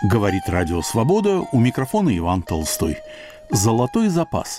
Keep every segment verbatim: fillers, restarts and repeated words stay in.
Говорит Радио Свобода, у микрофона Иван Толстой. Золотой запас.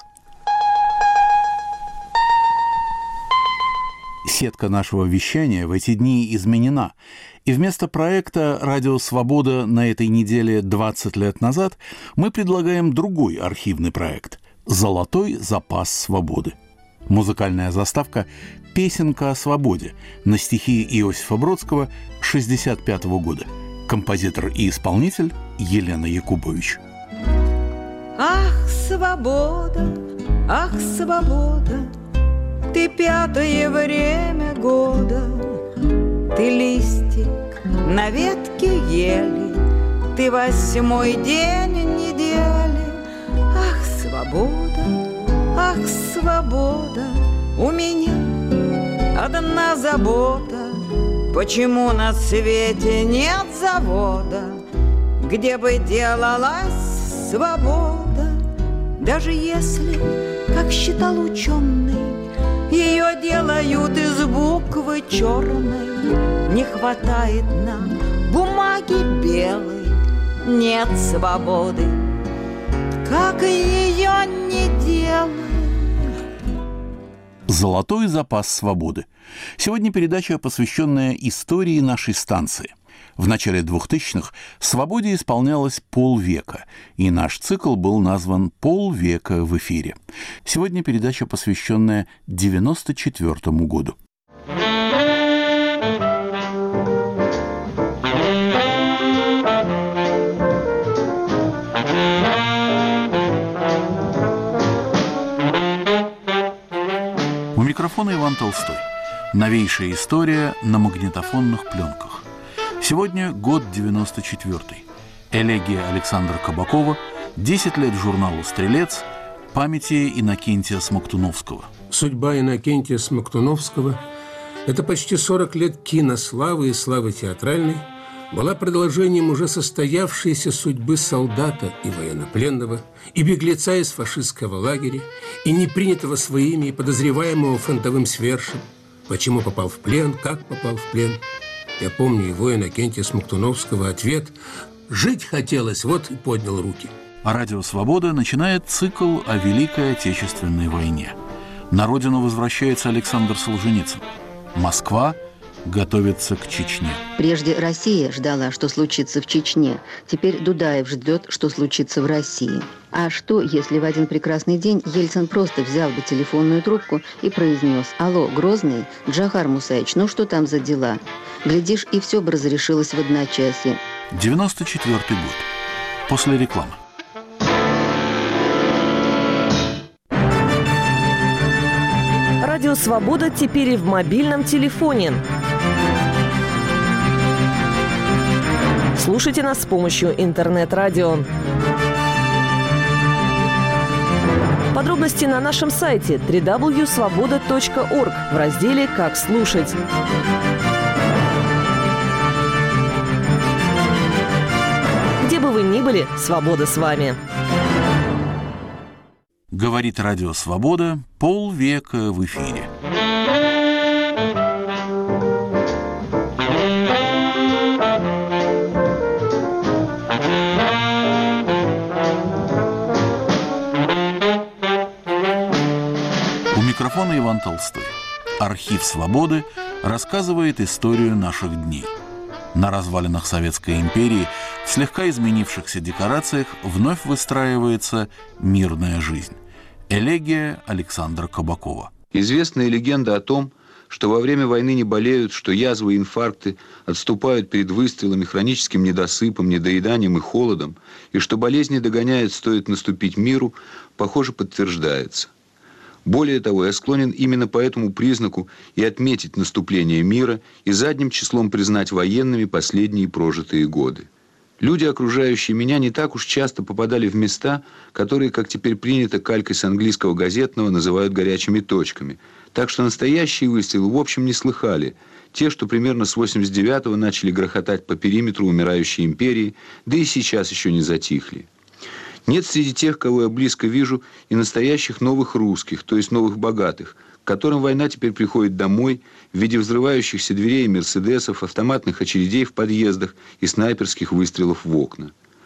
Сетка нашего вещания в эти дни изменена, и вместо проекта «Радио Свобода» на этой неделе двадцать лет назад мы предлагаем другой архивный проект «Золотой запас свободы». Музыкальная заставка «Песенка о свободе» на стихи Иосифа Бродского шестьдесят пятого года. Композитор и исполнитель Елена Якубович. Ах, свобода, ах, свобода, ты пятое время года, ты листик на ветке ели, ты восьмой день недели. Ах, свобода, ах, свобода, у меня одна забота: почему на свете нет завода, где бы делалась свобода? Даже если, как считал ученый, ее делают из буквы черной, не хватает нам бумаги белой, нет свободы, как ее не делай. «Золотой запас свободы». Сегодня передача, посвященная истории нашей станции. В начале двухтысячных «Свободе» исполнялось полвека, и наш цикл был назван «Полвека в эфире». Сегодня передача, посвященная девяносто четвёртому году. У микрофона Иван Толстой. Новейшая история на магнитофонных пленках. Сегодня год девяносто четвёртый. Элегия Александра Кабакова, десять лет журналу «Стрелец», памяти Иннокентия Смоктуновского. Судьба Иннокентия Смоктуновского – это почти сорок лет кинославы и славы театральной, была продолжением уже состоявшейся судьбы солдата и военнопленного, и беглеца из фашистского лагеря, и непринятого своими, и подозреваемого фронтовым свершем. Почему попал в плен, как попал в плен. Я помню его, Иннокентия Смоктуновского, ответ: «Жить хотелось, вот и поднял руки». А Радио Свобода начинает цикл о Великой Отечественной войне. На родину возвращается Александр Солженицын. Москва готовится к Чечне. Прежде Россия ждала, что случится в Чечне. Теперь Дудаев ждет, что случится в России. А что, если в один прекрасный день Ельцин просто взял бы телефонную трубку и произнес: «Алло, Грозный, Джохар Мусаевич, ну что там за дела?» Глядишь, и все бы разрешилось в одночасье. девяносто четвёртый год. После рекламы. Радио «Свобода» теперь и в мобильном телефоне. Слушайте нас с помощью интернет-радио. Подробности на нашем сайте дабл ю дабл ю дабл ю точка свобода точка орг в разделе «Как слушать». Где бы вы ни были, свобода с вами. Говорит Радио Свобода, полвека в эфире. У микрофона Иван Толстой. Архив Свободы рассказывает историю наших дней. На развалинах Советской империи, в слегка изменившихся декорациях, вновь выстраивается мирная жизнь. Элегия Александра Кабакова. Известная легенда о том, что во время войны не болеют, что язвы и инфаркты отступают перед выстрелами, хроническим недосыпом, недоеданием и холодом, и что болезни догоняют, стоит наступить миру, похоже, подтверждается. Более того, я склонен именно по этому признаку и отметить наступление мира и задним числом признать военными последние прожитые годы. Люди, окружающие меня, не так уж часто попадали в места, которые, как теперь принято калькой с английского газетного, называют горячими точками. Так что настоящие выстрелы в общем не слыхали. Те, что примерно с восемьдесят девятого начали грохотать по периметру умирающей империи, да и сейчас еще не затихли. Нет среди тех, кого я близко вижу, и настоящих новых русских, то есть новых богатых, к которым война теперь приходит домой в виде взрывающихся дверей мерседесов, автоматных очередей в подъездах и снайперских выстрелов в окна.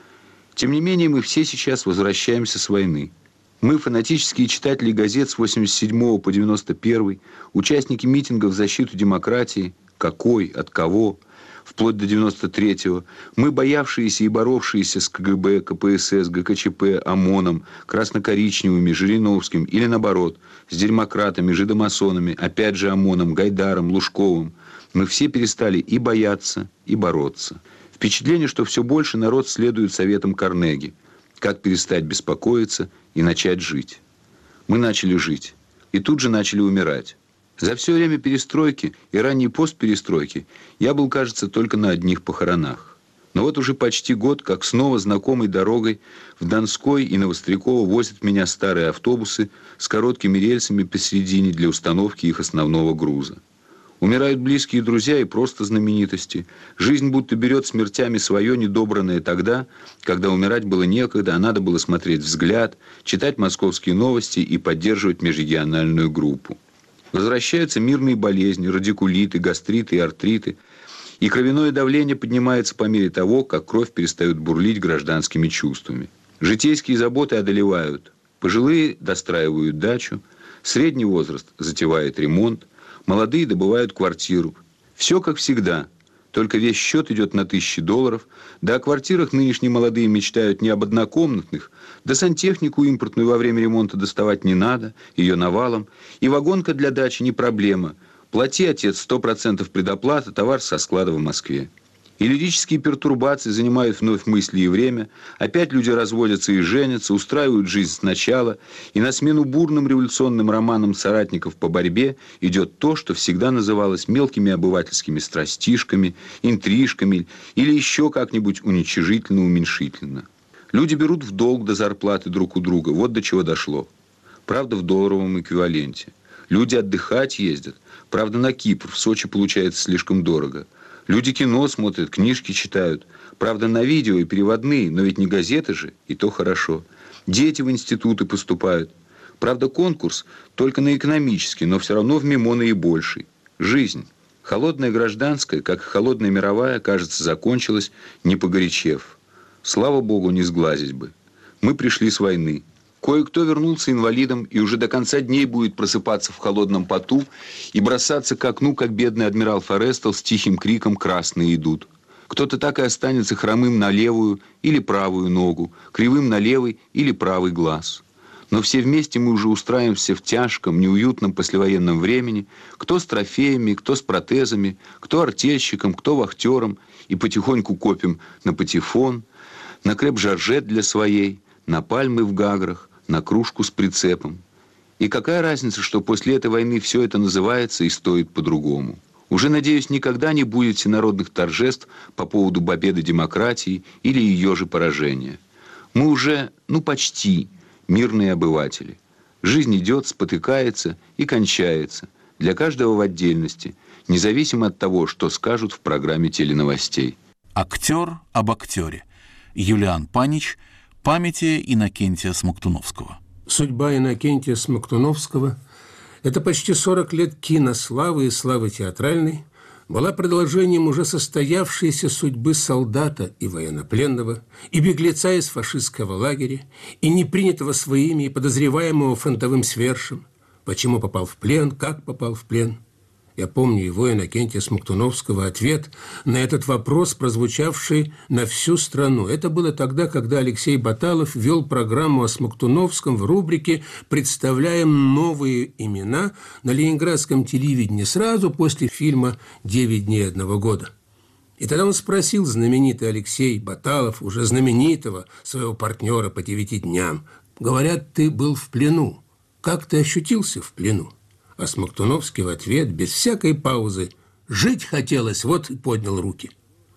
Тем не менее, мы все сейчас возвращаемся с войны. Мы, фанатические читатели газет с восемьдесят седьмого по девяносто первый, участники митингов в защиту демократии, какой, от кого, вплоть до девяносто третьего, мы, боявшиеся и боровшиеся с КГБ, КПСС, ГКЧП, ОМОНом, красно-коричневыми, Жириновским или, наоборот, с демократами, жидомасонами, опять же ОМОНом, Гайдаром, Лужковым, мы все перестали и бояться, и бороться. Впечатление, что все больше народ следует советам Карнеги. Как перестать беспокоиться и начать жить. Мы начали жить. И тут же начали умирать. За все время перестройки и ранней постперестройки я был, кажется, только на одних похоронах. Но вот уже почти год, как снова знакомой дорогой в Донской и Новостряково возят меня старые автобусы с короткими рельсами посередине для установки их основного груза. Умирают близкие друзья и просто знаменитости. Жизнь будто берет смертями свое, недобранное тогда, когда умирать было некогда, а надо было смотреть «Взгляд», читать московские новости и поддерживать межрегиональную группу. Возвращаются мирные болезни, радикулиты, гастриты и артриты. И кровяное давление поднимается по мере того, как кровь перестает бурлить гражданскими чувствами. Житейские заботы одолевают. Пожилые достраивают дачу, средний возраст затевает ремонт, молодые добывают квартиру. Все как всегда, только весь счет идет на тысячи долларов, да о квартирах нынешние молодые мечтают не об однокомнатных, да сантехнику импортную во время ремонта доставать не надо, ее навалом, и вагонка для дачи не проблема. Плати, отец, сто процентов предоплата, товар со склада в Москве. И лирические пертурбации занимают вновь мысли и время. Опять люди разводятся и женятся, устраивают жизнь сначала. И на смену бурным революционным романам соратников по борьбе идет то, что всегда называлось мелкими обывательскими страстишками, интрижками или еще как-нибудь уничижительно-уменьшительно. Люди берут в долг до зарплаты друг у друга. Вот до чего дошло. Правда, в долларовом эквиваленте. Люди отдыхать ездят. Правда, на Кипр, в Сочи получается слишком дорого. Люди кино смотрят, книжки читают. Правда, на видео и переводные, но ведь не газеты же, и то хорошо. Дети в институты поступают. Правда, конкурс только на экономический, но все равно в МИМО наибольший. Жизнь. Холодная гражданская, как и холодная мировая, кажется, закончилась, не погорячев. Слава Богу, не сглазить бы. Мы пришли с войны. Кое-кто вернулся инвалидом и уже до конца дней будет просыпаться в холодном поту и бросаться к окну, как бедный адмирал Форестел с тихим криком «Красные идут». Кто-то так и останется хромым на левую или правую ногу, кривым на левый или правый глаз. Но все вместе мы уже устраиваемся в тяжком, неуютном послевоенном времени, кто с трофеями, кто с протезами, кто артельщиком, кто вахтером, и потихоньку копим на патефон, на креп-жоржет для своей, на пальмы в Гаграх, на кружку с прицепом. И какая разница, что после этой войны все это называется и стоит по-другому? Уже, надеюсь, никогда не будет всенародных торжеств по поводу победы демократии или ее же поражения. Мы уже, ну почти, мирные обыватели. Жизнь идет, спотыкается и кончается, для каждого в отдельности, независимо от того, что скажут в программе теленовостей. Актер об актере. Юлиан Панич. Памяти Иннокентия Смоктуновского. Судьба Иннокентия Смоктуновского – это почти сорок лет кинославы и славы театральной, была продолжением уже состоявшейся судьбы солдата и военнопленного, и беглеца из фашистского лагеря, и непринятого своими, и подозреваемого фронтовым свершем. Почему попал в плен, как попал в плен. Я помню его, Иннокентия Смоктуновского, ответ на этот вопрос, прозвучавший на всю страну. Это было тогда, когда Алексей Баталов вел программу о Смоктуновском в рубрике «Представляем новые имена» на ленинградском телевидении сразу после фильма «Девять дней одного года». И тогда он спросил знаменитый Алексей Баталов, уже знаменитого своего партнера по девяти дням, «Говорят, ты был в плену. Как ты ощутился в плену?» А Смоктуновский в ответ, без всякой паузы: «Жить хотелось», вот и поднял руки.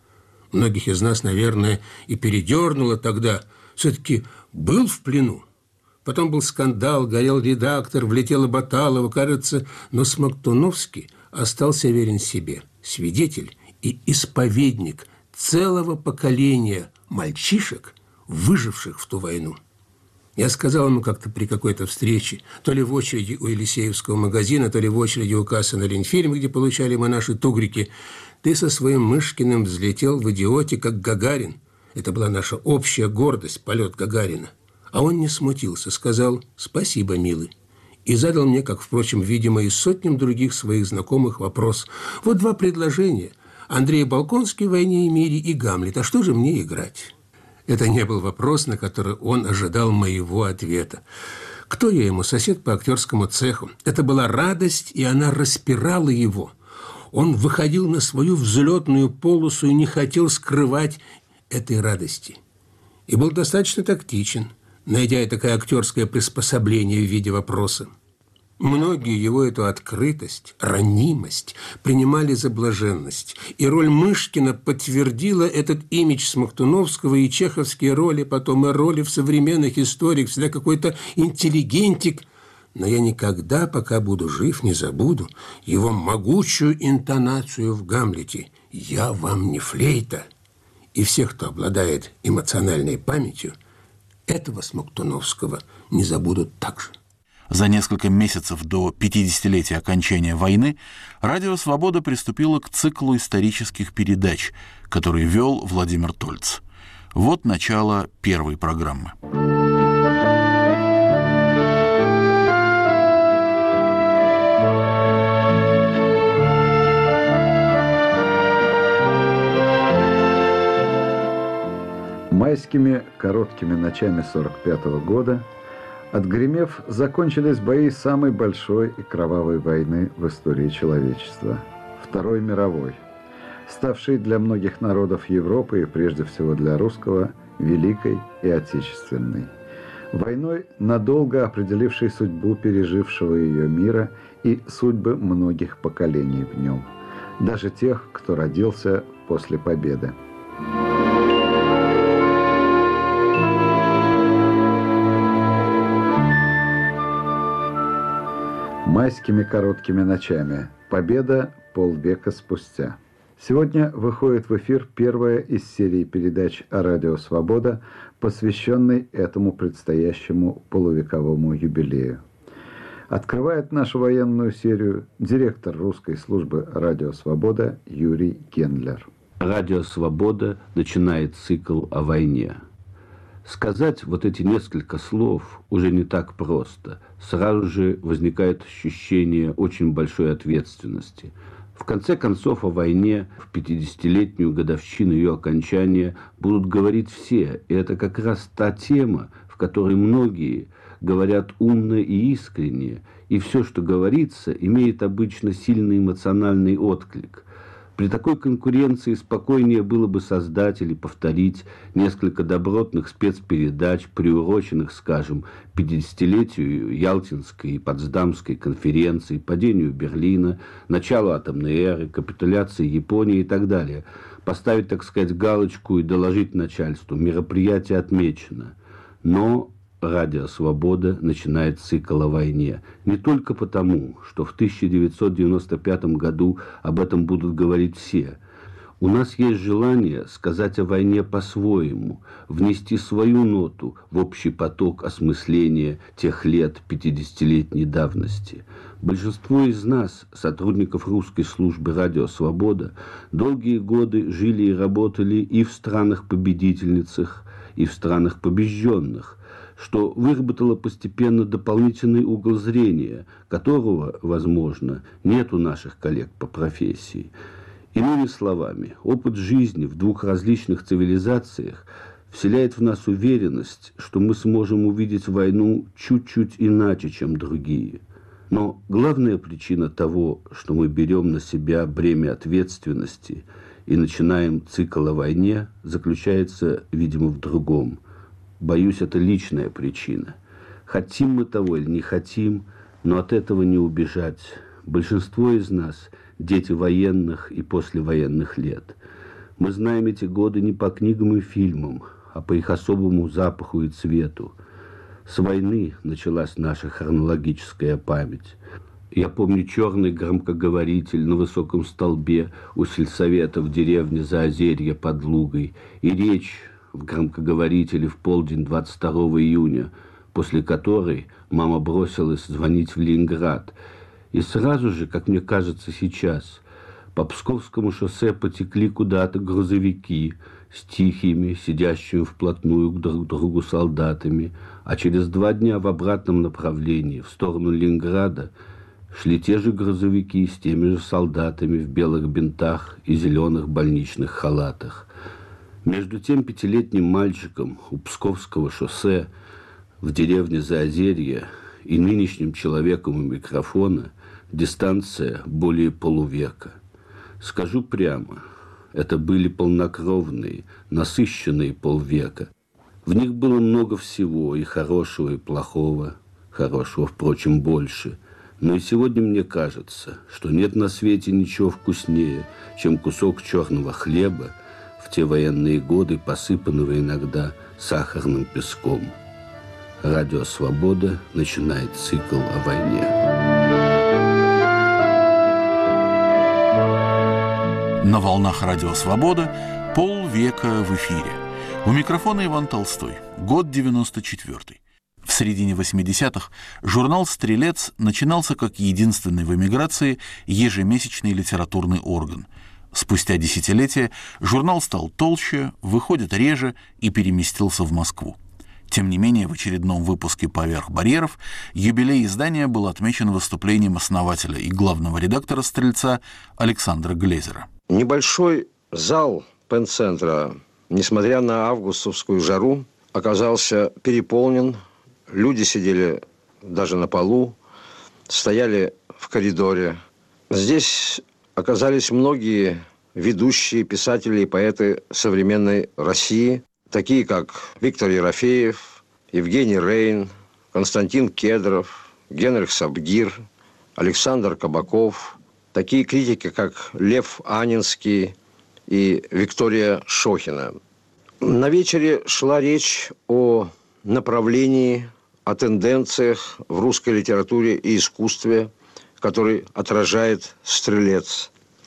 Многих из нас, наверное, и передернуло тогда. Все-таки был в плену. Потом был скандал, горел редактор, влетела Баталова, кажется. Но Смоктуновский остался верен себе. Свидетель и исповедник целого поколения мальчишек, выживших в ту войну. Я сказал ему как-то при какой-то встрече, то ли в очереди у Елисеевского магазина, то ли в очереди у кассы на Ленфильме, где получали мы наши тугрики: «Ты со своим Мышкиным взлетел в идиоте, как Гагарин. Это была наша общая гордость, полет Гагарина. А он не смутился, сказал «спасибо, милый». И задал мне, как, впрочем, видимо, и сотням других своих знакомых вопрос. Вот два предложения. Андрей Болконский в «Войне и мире» и Гамлет. А что же мне играть? Это не был вопрос, на который он ожидал моего ответа. Кто я ему? Сосед по актерскому цеху. Это была радость, и она распирала его. Он выходил на свою взлетную полосу и не хотел скрывать этой радости. И был достаточно тактичен, найдя такое актерское приспособление в виде вопроса. Многие его эту открытость, ранимость принимали за блаженность. И роль Мышкина подтвердила этот имидж Смоктуновского, и чеховские роли, потом и роли в современных историях, всегда какой-то интеллигентик. Но я никогда, пока буду жив, не забуду его могучую интонацию в «Гамлете». «Я вам не флейта». И все, кто обладает эмоциональной памятью, этого Смоктуновского не забудут так же. За несколько месяцев до пятидесятилетия окончания войны «Радио Свобода» приступило к циклу исторических передач, который вел Владимир Тольц. Вот начало первой программы. Майскими короткими ночами сорок пятого года, отгремев, закончились бои самой большой и кровавой войны в истории человечества – Второй мировой, ставшей для многих народов Европы и прежде всего для русского Великой и Отечественной. Войной, надолго определившей судьбу пережившего ее мира и судьбы многих поколений в нем, даже тех, кто родился после победы. Майскими короткими ночами. Победа полвека спустя. Сегодня выходит в эфир первая из серии передач о «Радио Свобода», посвященной этому предстоящему полувековому юбилею. Открывает нашу военную серию директор русской службы «Радио Свобода» Юрий Гендлер. «Радио Свобода» начинает цикл о войне. Сказать вот эти несколько слов уже не так просто. Сразу же возникает ощущение очень большой ответственности. В конце концов, о войне в пятидесятилетнюю годовщину ее окончания будут говорить все. И это как раз та тема, в которой многие говорят умно и искренне. И все, что говорится, имеет обычно сильный эмоциональный отклик. При такой конкуренции спокойнее было бы создать или повторить несколько добротных спецпередач, приуроченных, скажем, пятидесятилетию Ялтинской и Потсдамской конференции, падению Берлина, началу атомной эры, капитуляции Японии и так далее. Поставить, так сказать, галочку и доложить начальству: мероприятие отмечено. Но «Радио Свобода» начинает цикл о войне. Не только потому, что в тысяча девятьсот девяносто пятом году об этом будут говорить все. У нас есть желание сказать о войне по-своему, внести свою ноту в общий поток осмысления тех лет пятидесятилетней давности. Большинство из нас, сотрудников русской службы «Радио Свобода», долгие годы жили и работали и в странах-победительницах, и в странах побежденных, что выработало постепенно дополнительный угол зрения, которого, возможно, нет у наших коллег по профессии. Иными словами, опыт жизни в двух различных цивилизациях вселяет в нас уверенность, что мы сможем увидеть войну чуть-чуть иначе, чем другие. Но главная причина того, что мы берем на себя бремя ответственности и начинаем цикл о войне, заключается, видимо, в другом. Боюсь, это личная причина. Хотим мы того или не хотим, но от этого не убежать. Большинство из нас – дети военных и послевоенных лет. Мы знаем эти годы не по книгам и фильмам, а по их особому запаху и цвету. С войны началась наша хронологическая память. Я помню черный громкоговоритель на высоком столбе у сельсовета в деревне Заозерье под Лугой и речь в громкоговорителе в полдень двадцать второго июня, после которой мама бросилась звонить в Ленинград. И сразу же, как мне кажется сейчас, По Псковскому шоссе потекли куда-то грузовики с тихими, сидящими вплотную друг к другу солдатами, а через два дня в обратном направлении, в сторону Ленинграда, шли те же грузовики с теми же солдатами в белых бинтах и зеленых больничных халатах. Между тем пятилетним мальчиком у Псковского шоссе в деревне Заозерье и нынешним человеком у микрофона дистанция более полувека. Скажу прямо, это были полнокровные, насыщенные полвека. В них было много всего, и хорошего, и плохого. Хорошего, впрочем, больше. Но и сегодня мне кажется, что нет на свете ничего вкуснее, чем кусок черного хлеба, в те военные годы посыпанного иногда сахарным песком. Радио «Свобода» начинает цикл о войне. На волнах радио «Свобода» полвека в эфире. У микрофона Иван Толстой. Год девяносто четвёртый. В середине восьмидесятых журнал «Стрелец» начинался как единственный в эмиграции ежемесячный литературный орган. Спустя десятилетия журнал стал толще, выходит реже и переместился в Москву. Тем не менее, в очередном выпуске «Поверх барьеров» юбилей издания был отмечен выступлением основателя и главного редактора «Стрельца» Александра Глезера. Небольшой зал пен-центра, несмотря на августовскую жару, оказался переполнен. Люди сидели даже на полу, стояли в коридоре. Здесь оказались многие ведущие писатели и поэты современной России, такие как Виктор Ерофеев, Евгений Рейн, Константин Кедров, Генрих Сабгир, Александр Кабаков, такие критики, как Лев Анинский и Виктория Шохина. На вечере шла речь о направлении, о тенденциях в русской литературе и искусстве, который отражает «Стрелец».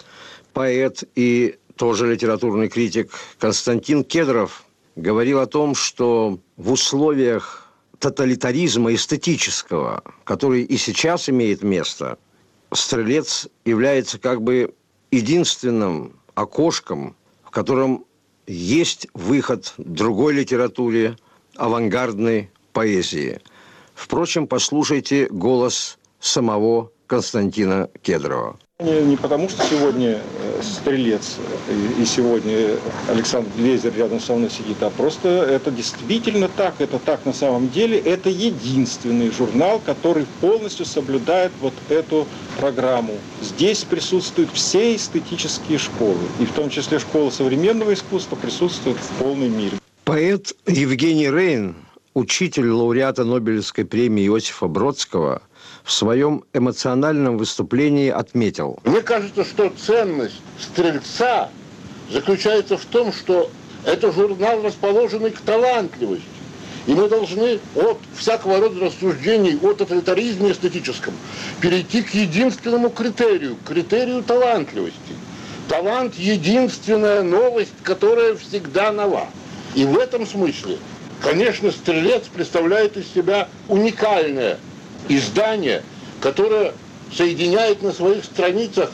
Поэт и тоже литературный критик Константин Кедров говорил о том, что в условиях тоталитаризма эстетического, который и сейчас имеет место, «Стрелец» является как бы единственным окошком, в котором есть выход другой литературе, авангардной поэзии. Впрочем, послушайте голос самого Константина Кедрова. Не потому, что сегодня «Стрелец» и сегодня Александр Глезер рядом со мной сидит, а просто это действительно так, это так на самом деле. Это единственный журнал, который полностью соблюдает вот эту программу. Здесь присутствуют все эстетические школы, и в том числе школа современного искусства присутствует в полной мере. Поэт Евгений Рейн, учитель лауреата Нобелевской премии Иосифа Бродского, в своем эмоциональном выступлении отметил: мне кажется, что ценность «Стрельца» заключается в том, что это журнал, расположенный к талантливости. И мы должны от всякого рода рассуждений о тоталитаризме эстетическом перейти к единственному критерию, к критерию талантливости. Талант – единственная новость, которая всегда нова. И в этом смысле, конечно, «Стрелец» представляет из себя уникальное издание, которое соединяет на своих страницах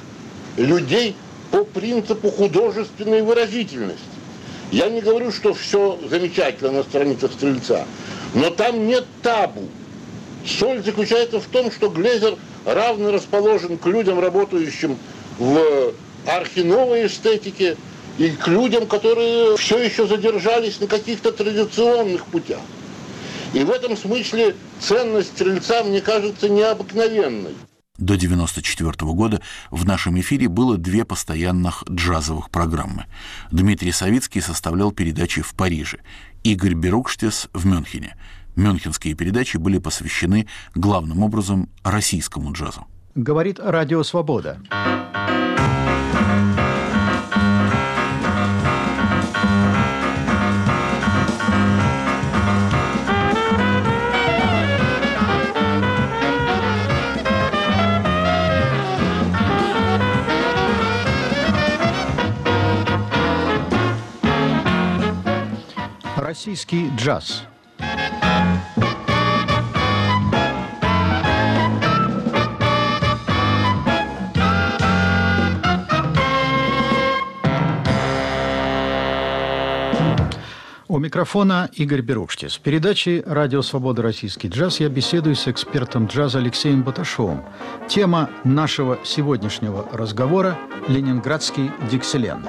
людей по принципу художественной выразительности. Я не говорю, что все замечательно на страницах «Стрельца», но там нет табу. Соль заключается в том, что Глезер равно расположен к людям, работающим в архиновой эстетике, и к людям, которые все еще задержались на каких-то традиционных путях. И в этом смысле ценность «Стрельца», мне кажется, необыкновенной. До девяносто четвёртого года в нашем эфире было две постоянных джазовых программы. Дмитрий Савицкий составлял передачи в Париже, Игорь Берукштес в Мюнхене. Мюнхенские передачи были посвящены главным образом российскому джазу. Говорит Радио Свобода. Российский джаз. У микрофона Игорь Берукштис. В передаче «Радио Свобода. Российский джаз» я беседую с экспертом джаза Алексеем Баташовым. Тема нашего сегодняшнего разговора – ленинградский диксиленд.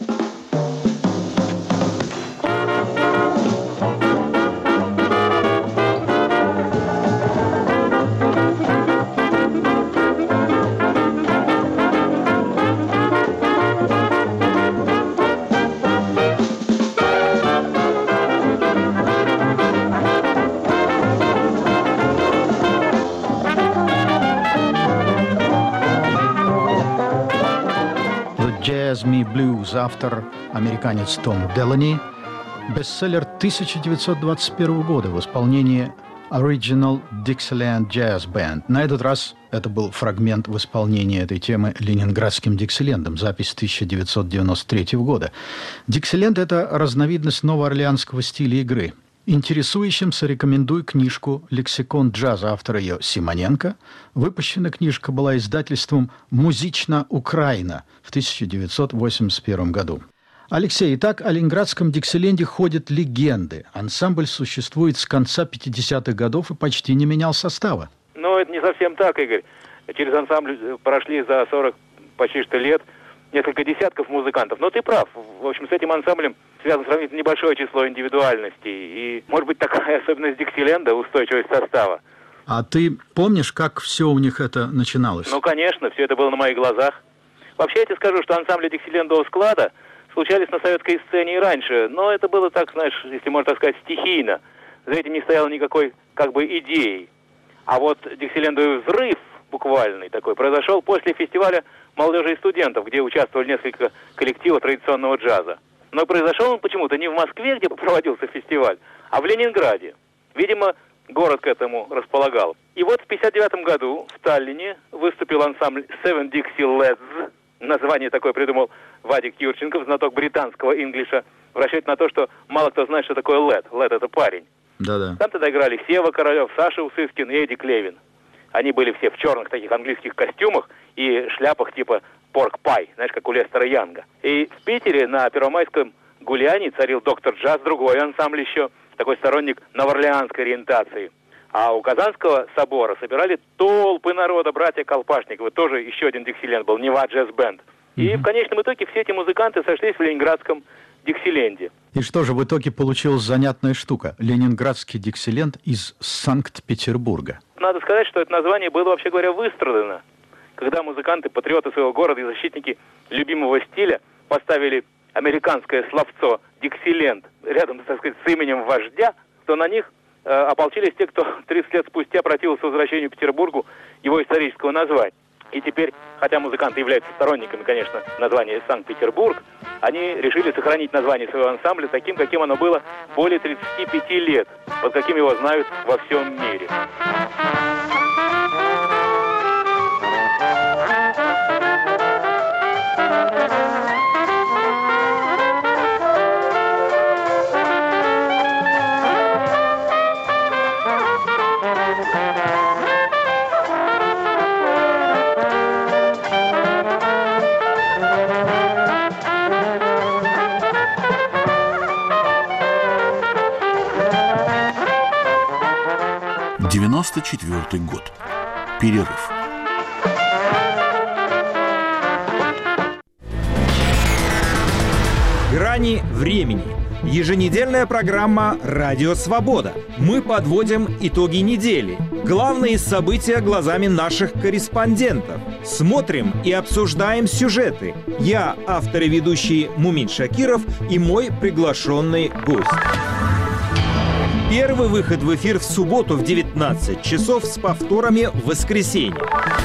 «Jazz Me Blues», автор американец Том Делани, бестселлер тысяча девятьсот двадцать первого года в исполнении Original Dixieland Jazz Band. На этот раз это был фрагмент в исполнении этой темы ленинградским диксилендом, запись тысяча девятьсот девяносто третьего года. Диксиленд – это разновидность новоорлеанского стиля игры. Интересующимся рекомендую книжку «Лексикон джаза», автора ее Симоненко. Выпущена книжка была издательством «Музично Украина» в тысяча девятьсот восемьдесят первом году. Алексей, итак, о ленинградском диксиленде ходят легенды. Ансамбль существует с конца пятидесятых годов и почти не менял состава. Ну, это не совсем так, Игорь. Через ансамбль прошли за сорок почти что лет несколько десятков музыкантов. Но ты прав. В общем, с этим ансамблем связано сравнительно небольшое число индивидуальностей. И, может быть, такая особенность диксиленда – устойчивость состава. А ты помнишь, как все у них это начиналось? Ну, конечно, все это было на моих глазах. Вообще, я тебе скажу, что ансамбли диксилендового склада случались на советской сцене и раньше, но это было так, знаешь, если можно так сказать, стихийно. За этим не стояло никакой, как бы, идеи. А вот диксилендовый взрыв буквальный такой произошел после фестиваля молодежи и студентов, где участвовали несколько коллективов традиционного джаза. Но произошел он почему-то не в Москве, где проводился фестиваль, а в Ленинграде. Видимо, город к этому располагал. И вот в пятьдесят девятом году в Таллине выступил ансамбль Seven Dixie Lads. Название такое придумал Вадик Юрченков, знаток британского инглиша, в расчете на то, что мало кто знает, что такое лед. Лед – это парень. Да-да. Там тогда играли Сева Королев, Саша Усыскин и Эдди Клевин. Они были все в черных таких английских костюмах и шляпах типа порк-пай, знаешь, как у Лестера Янга. И в Питере на Первомайском гулянии царил доктор джаз, другой ансамбль еще, такой сторонник новоорлеанской ориентации. А у Казанского собора собирали толпы народа, братья Колпашниковы, тоже еще один диксиленд был, Нева Джаз Бенд. И mm-hmm. в конечном итоге все эти музыканты сошлись в ленинградском диксиленде. И что же в итоге получилась занятная штука? Ленинградский диксиленд из Санкт-Петербурга. Надо сказать, что это название было, вообще говоря, выстрадано. Когда музыканты, патриоты своего города и защитники любимого стиля поставили американское словцо «диксиленд» рядом, так сказать, с именем вождя, то на них э, ополчились те, кто тридцать лет спустя противился возвращению к Петербургу его исторического названия. И теперь, хотя музыканты являются сторонниками, конечно, названия Санкт-Петербург, они решили сохранить название своего ансамбля таким, каким оно было более тридцати пяти лет, под каким его знают во всем мире. девяносто четвёртый год. Перерыв. Грани времени. Еженедельная программа «Радио Свобода». Мы подводим итоги недели. Главные события глазами наших корреспондентов. Смотрим и обсуждаем сюжеты. Я, автор и ведущий Мумин Шакиров, и мой приглашенный гость. Первый выход в эфир в субботу в девятнадцать часов с повторами в воскресенье.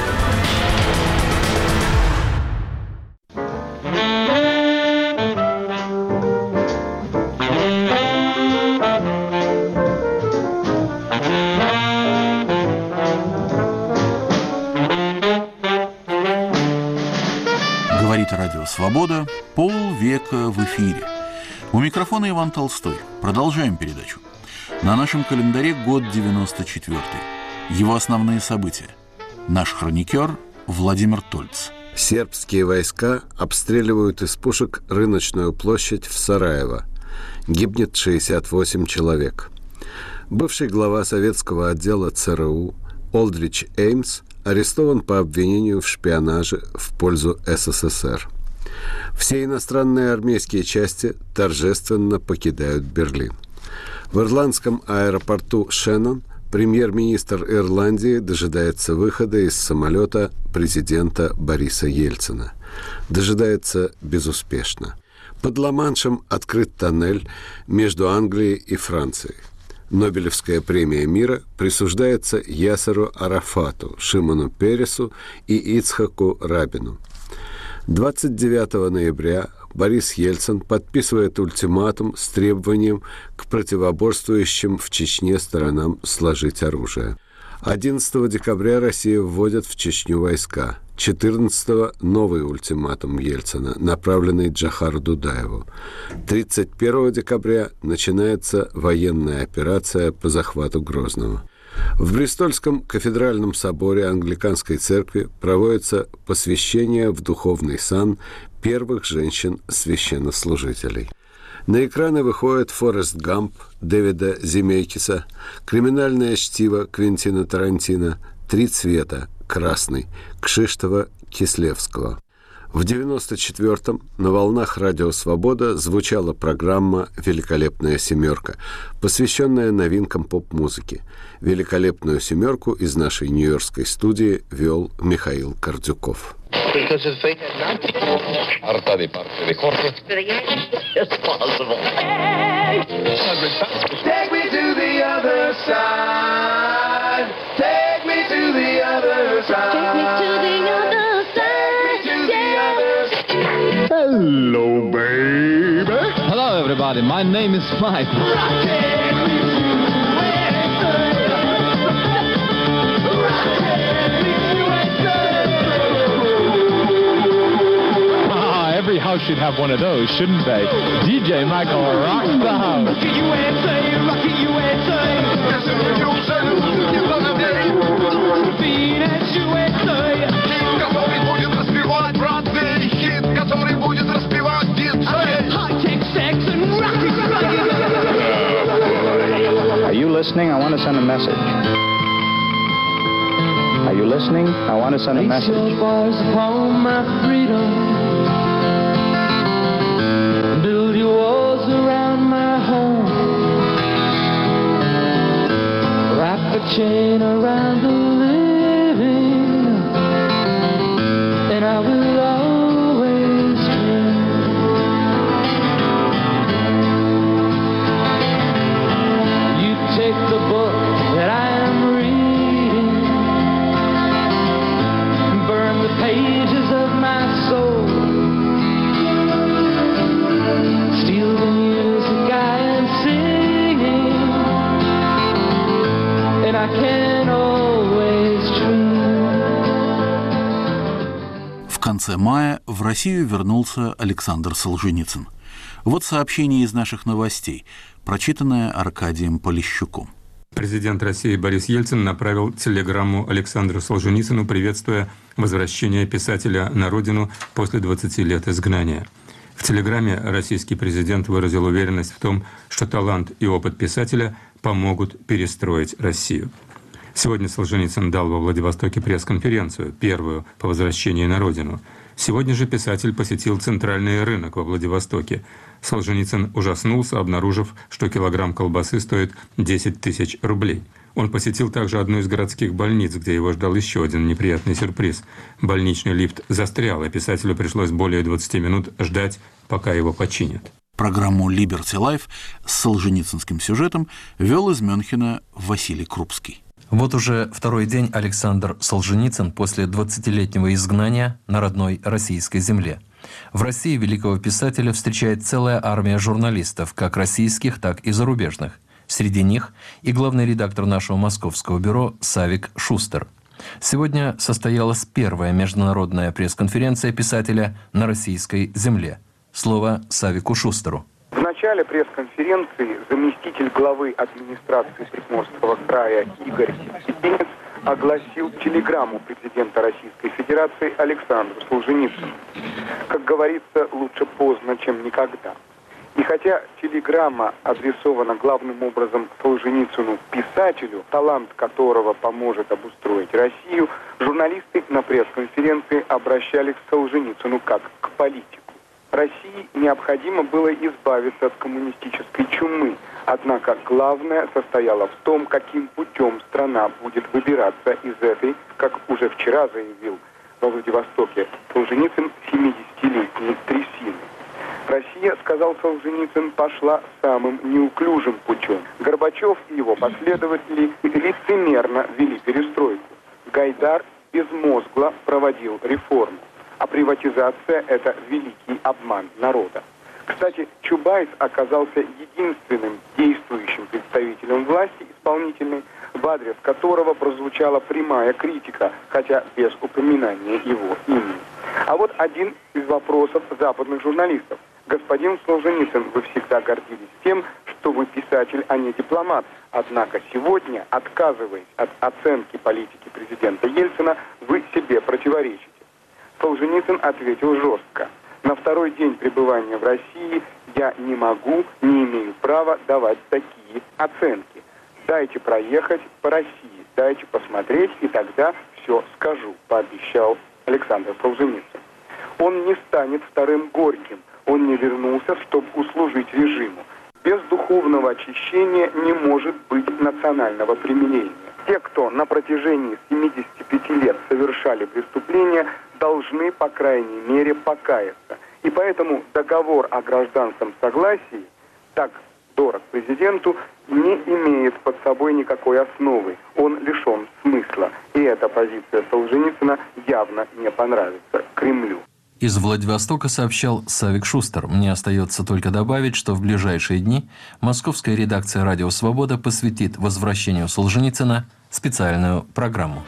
Говорит Радио Свобода, полвека в эфире. У микрофона Иван Толстой. Продолжаем передачу. На нашем календаре год девяносто четвёртый. Его основные события. Наш хроникер Владимир Тольц. Сербские войска обстреливают из пушек рыночную площадь в Сараево. Гибнет шестьдесят восемь человек. Бывший глава советского отдела ЦРУ Олдрич Эймс арестован по обвинению в шпионаже в пользу СССР. Все иностранные армейские части торжественно покидают Берлин. В ирландском аэропорту Шеннон премьер-министр Ирландии дожидается выхода из самолета президента Бориса Ельцина. Дожидается безуспешно. Под Ла-Маншем открыт тоннель между Англией и Францией. Нобелевская премия мира присуждается Ясеру Арафату, Шимону Пересу и Ицхаку Рабину. двадцать девятого ноября Борис Ельцин подписывает ультиматум с требованием к противоборствующим в Чечне сторонам сложить оружие. одиннадцатого декабря Россия вводит в Чечню войска. четырнадцатого новый ультиматум Ельцина, направленный Джохару Дудаеву. тридцать первого декабря начинается военная операция по захвату Грозного. В Бристольском кафедральном соборе Англиканской церкви проводится посвящение в духовный сан первых женщин-священнослужителей. На экраны выходит «Форест Гамп» Дэвида Земекиса, «Криминальное чтиво» Квентина Тарантино, «Три цвета» Красный Кшиштофа Кислевского. В девяносто четвёртом на волнах «Радио Свобода» звучала программа «Великолепная семерка», посвященная новинкам поп-музыки. «Великолепную семерку» из нашей нью-йоркской студии вел Михаил Кордюков. Hello, baby. Hello, everybody. My name is Mike. Ah, every house should have one of those, shouldn't they? D J Michael rocks the house. Rocky U S A, Rocky U S A. Venus U S A. Который будет распевать братный хит, который будет распевать диджей. High-tech sex and rocky. Are you listening? I want to send a message. Are you listening? I want to send a message. Place your bars upon my freedom. Build your walls around my home. Wrap a chain around the living, and I will always dream. You take the book that I am reading, burn the pages of my soul, steal the music I am singing, and I can always dream. В конце мая в Россию вернулся Александр Солженицын. Вот сообщение из наших новостей, прочитанное Аркадием Полищуком. Президент России Борис Ельцин направил телеграмму Александру Солженицыну, приветствуя возвращение писателя на родину после двадцати лет изгнания. В телеграмме российский президент выразил уверенность в том, что талант и опыт писателя помогут перестроить Россию. Сегодня Солженицын дал во Владивостоке пресс-конференцию, первую по возвращении на родину. Сегодня же писатель посетил центральный рынок во Владивостоке. Солженицын ужаснулся, обнаружив, что килограмм колбасы стоит десять тысяч рублей. Он посетил также одну из городских больниц, где его ждал еще один неприятный сюрприз. Больничный лифт застрял, и писателю пришлось более двадцати минут ждать, пока его починят. Программу «Liberty Life» с солженицынским сюжетом вел из Мюнхена Василий Крупский. Вот уже второй день Александр Солженицын после двадцатилетнего изгнания на родной российской земле. В России великого писателя встречает целая армия журналистов, как российских, так и зарубежных. Среди них и главный редактор нашего московского бюро Савик Шустер. Сегодня состоялась первая международная пресс-конференция писателя на российской земле. Слово Савику Шустеру. В начале пресс-конференции заместитель главы администрации Приморского края Игорь Ситинец огласил телеграмму президента Российской Федерации Александру Солженицыну. Как говорится, лучше поздно, чем никогда. И хотя телеграмма адресована главным образом Солженицыну, писателю, талант которого поможет обустроить Россию, журналисты на пресс-конференции обращались к Солженицыну как к политику. России необходимо было избавиться от коммунистической чумы, однако главное состояло в том, каким путем страна будет выбираться из этой, как уже вчера заявил во Владивостоке Солженицын, семидесятилетней трясины. Россия, сказал Солженицын, пошла самым неуклюжим путем. Горбачев и его последователи лицемерно вели перестройку. Гайдар безмозгло проводил реформу. А приватизация – это великий обман народа. Кстати, Чубайс оказался единственным действующим представителем власти исполнительной, в адрес которого прозвучала прямая критика, хотя без упоминания его имени. А вот один из вопросов западных журналистов. Господин Солженицын, вы всегда гордились тем, что вы писатель, а не дипломат. Однако сегодня, отказываясь от оценки политики президента Ельцина, вы себе противоречите. Солженицын ответил жестко. На второй день пребывания в России я не могу, не имею права давать такие оценки. Дайте проехать по России, дайте посмотреть, и тогда все скажу, пообещал Александр Солженицын. Он не станет вторым Горьким, он не вернулся, чтобы услужить режиму. Без духовного очищения не может быть национального примирения. Те, кто на протяжении семидесяти пяти лет совершали преступления, должны, по крайней мере, покаяться. И поэтому договор о гражданском согласии, так дорог президенту, не имеет под собой никакой основы. Он лишен смысла. И эта позиция Солженицына явно не понравится Кремлю. Из Владивостока сообщал Савик Шустер. Мне остается только добавить, что в ближайшие дни московская редакция «Радио Свобода» посвятит возвращению Солженицына специальную программу.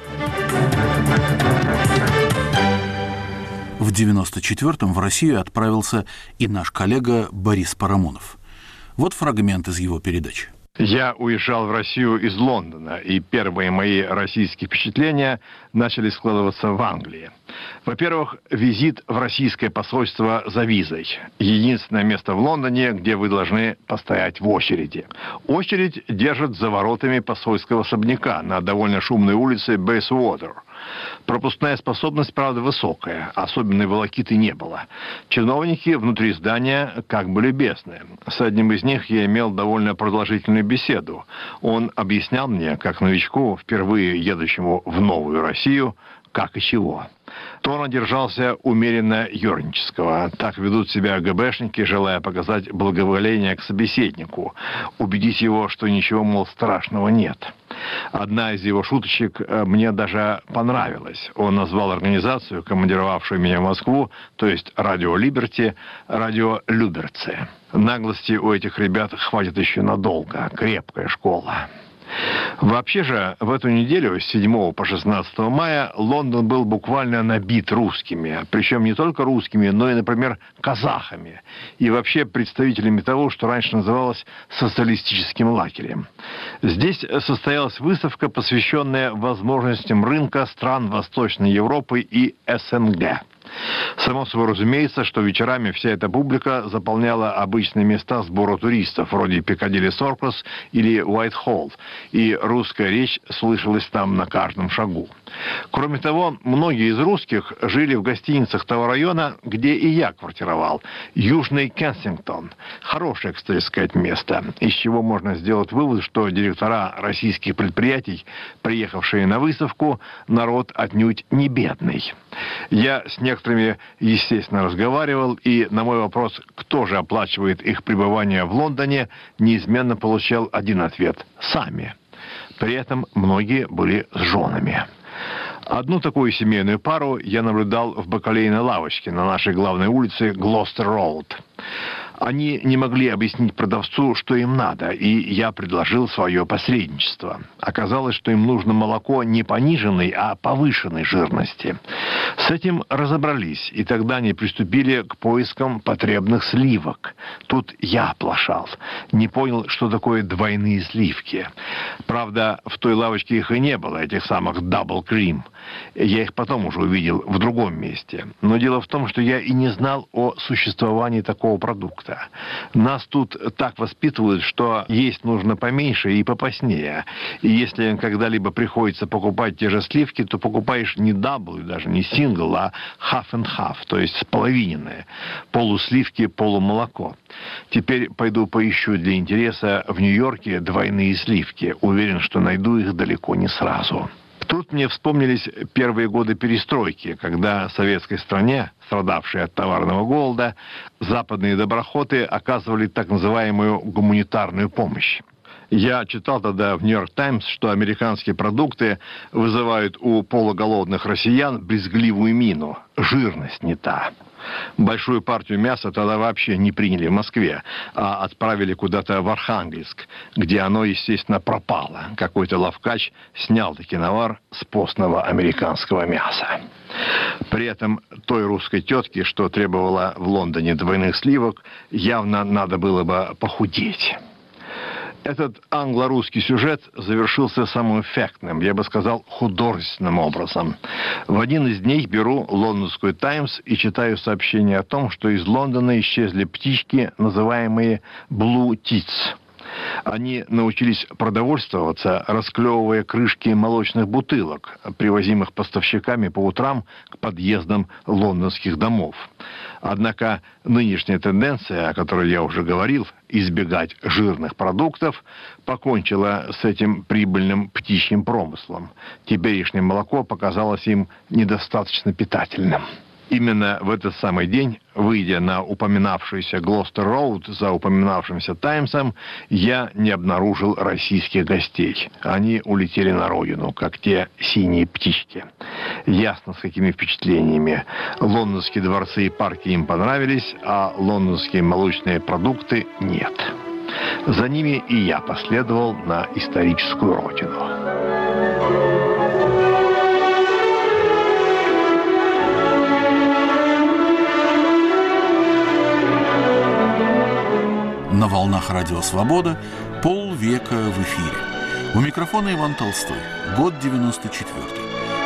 В девяносто четвёртом в Россию отправился и наш коллега Борис Парамонов. Вот фрагмент из его передачи. Я уезжал в Россию из Лондона, и первые мои российские впечатления начали складываться в Англии. Во-первых, визит в российское посольство за визой. Единственное место в Лондоне, где вы должны постоять в очереди. Очередь держат за воротами посольского особняка на довольно шумной улице Бейсуотер. Пропускная способность, правда, высокая. Особенной волокиты не было. Чиновники внутри здания как бы любезны. С одним из них я имел довольно продолжительную беседу. Он объяснял мне, как новичку, впервые едущему в новую Россию, как и чего. Тон одержался умеренно юрнического. Так ведут себя ГБшники, желая показать благоволение к собеседнику, убедить его, что ничего, мол, страшного нет. Одна из его шуточек мне даже понравилась. Он назвал организацию, командировавшую меня в Москву, то есть «Радио Либерти», «Радио Люберцы». Наглости у этих ребят хватит еще надолго. Крепкая школа. Вообще же, в эту неделю, с седьмого по шестнадцатое мая, Лондон был буквально набит русскими. Причем не только русскими, но и, например, казахами. И вообще представителями того, что раньше называлось социалистическим лагерем. Здесь состоялась выставка, посвященная возможностям рынка стран Восточной Европы и СНГ. Само собой разумеется, что вечерами вся эта публика заполняла обычные места сбора туристов, вроде Пикадилли Соркус или Уайтхолл, и русская речь слышалась там на каждом шагу. Кроме того, многие из русских жили в гостиницах того района, где и я квартировал, Южный Кенсингтон. Хорошее, кстати сказать, место, из чего можно сделать вывод, что директора российских предприятий, приехавшие на выставку, народ отнюдь не бедный. Я с некоторыми, естественно, разговаривал, и на мой вопрос, кто же оплачивает их пребывание в Лондоне, неизменно получал один ответ – сами. При этом многие были с женами. Одну такую семейную пару я наблюдал в бакалейной лавочке на нашей главной улице Глостер-Роуд. Они не могли объяснить продавцу, что им надо, и я предложил свое посредничество. Оказалось, что им нужно молоко не пониженной, а повышенной жирности. С этим разобрались, и тогда они приступили к поискам потребных сливок. Тут я оплошал. Не понял, что такое двойные сливки. Правда, в той лавочке их и не было, этих самых Double Cream. Я их потом уже увидел в другом месте. Но дело в том, что я и не знал о существовании такого продукта. это. Нас тут так воспитывают, что есть нужно поменьше и попоснее. И если когда-либо приходится покупать те же сливки, то покупаешь не дабл, даже не сингл, а half and half, то есть половиненные. Полусливки, полумолоко. Теперь пойду поищу для интереса в Нью-Йорке двойные сливки. Уверен, что найду их далеко не сразу. Тут мне вспомнились первые годы перестройки, когда в советской стране, страдавшей от товарного голода, западные доброхоты оказывали так называемую гуманитарную помощь. Я читал тогда в «Нью-Йорк Таймс», что американские продукты вызывают у полуголодных россиян брезгливую мину. Жирность не та. Большую партию мяса тогда вообще не приняли в Москве, а отправили куда-то в Архангельск, где оно, естественно, пропало. Какой-то лавкач снял таки навар с постного американского мяса. При этом той русской тетке, что требовала в Лондоне двойных сливок, явно надо было бы похудеть. Этот англо-русский сюжет завершился самым эффектным, я бы сказал, художественным образом. В один из дней беру лондонскую «Таймс» и читаю сообщение о том, что из Лондона исчезли птички, называемые «Blue Tits». Они научились продовольствоваться, расклевывая крышки молочных бутылок, привозимых поставщиками по утрам к подъездам лондонских домов. Однако нынешняя тенденция, о которой я уже говорил, избегать жирных продуктов, покончила с этим прибыльным птичьим промыслом. Теперешнее молоко показалось им недостаточно питательным. Именно в этот самый день, выйдя на упоминавшийся Глостер-Роуд за упоминавшимся «Таймсом», я не обнаружил российских гостей. Они улетели на родину, как те синие птички. Ясно, с какими впечатлениями. Лондонские дворцы и парки им понравились, а лондонские молочные продукты нет. За ними и я последовал на историческую родину. На волнах Радио Свобода полвека в эфире. У микрофона Иван Толстой. Год девяносто четвёртый.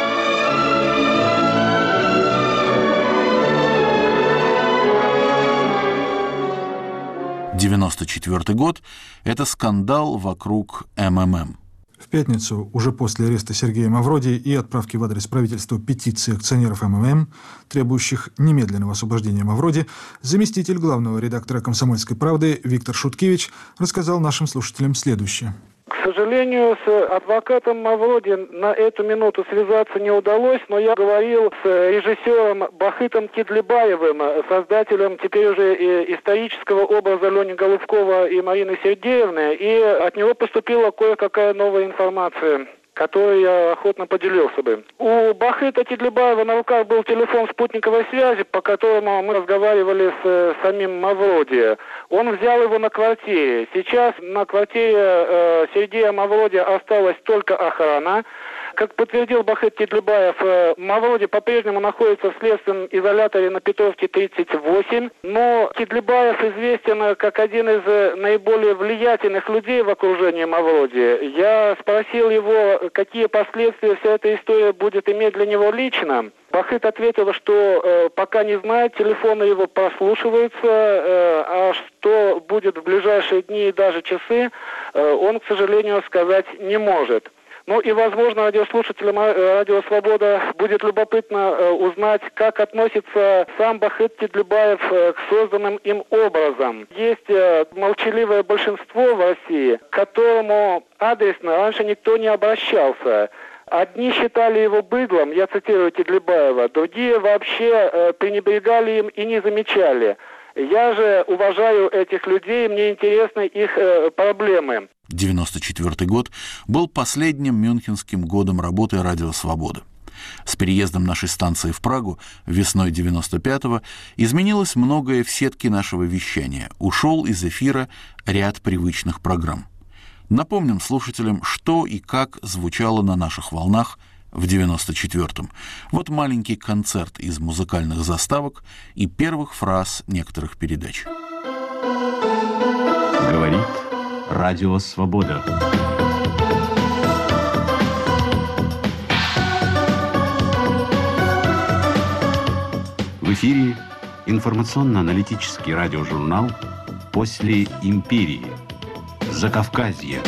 девяносто четвёртый год – это скандал вокруг эм эм эм. В пятницу, уже после ареста Сергея Мавроди и отправки в адрес правительства петиции акционеров эм эм эм, требующих немедленного освобождения Мавроди, заместитель главного редактора «Комсомольской правды» Виктор Шуткевич рассказал нашим слушателям следующее. К сожалению, с адвокатом Мавроди на эту минуту связаться не удалось, но я говорил с режиссером Бахытом Кидлибаевым, создателем теперь уже исторического образа Лени Голубкова и Марины Сергеевны, и от него поступила кое-какая новая информация, которой я охотно поделился бы. У Бахыта Кидлибаева на руках был телефон спутниковой связи, по которому мы разговаривали с самим Мавроди. Он взял его на квартире. Сейчас на квартире э, Сергея Мавроди осталась только охрана. Как подтвердил Бахыт Кидлибаев, э, Мавроди по-прежнему находится в следственном изоляторе на Петровке тридцать восемь, но Кидлибаев известен как один из наиболее влиятельных людей в окружении Мавроди. Я спросил его, какие последствия вся эта история будет иметь для него лично. Бахыт ответил, что э, пока не знает, телефоны его прослушиваются, э, а что будет в ближайшие дни и даже часы, э, он, к сожалению, сказать не может. Ну и, возможно, радиослушателям Радио Свобода будет любопытно э, узнать, как относится сам Бахыт Кидлибаев э, к созданным им образом. Есть э, молчаливое большинство в России, к которому адресно раньше никто не обращался. Одни считали его быдлом, я цитирую Кидлибаева, другие вообще э, пренебрегали им и не замечали. Я же уважаю этих людей, мне интересны их э, проблемы. девяносто четвёртый год был последним мюнхенским годом работы «Радио Свобода». С переездом нашей станции в Прагу весной девяносто пятого изменилось многое в сетке нашего вещания. Ушел из эфира ряд привычных программ. Напомним слушателям, что и как звучало на наших волнах в девяносто четвёртом. Вот маленький концерт из музыкальных заставок и первых фраз некоторых передач. Говорит Радио Свобода. В эфире Информационно-аналитический радиожурнал «После империи». Закавказье.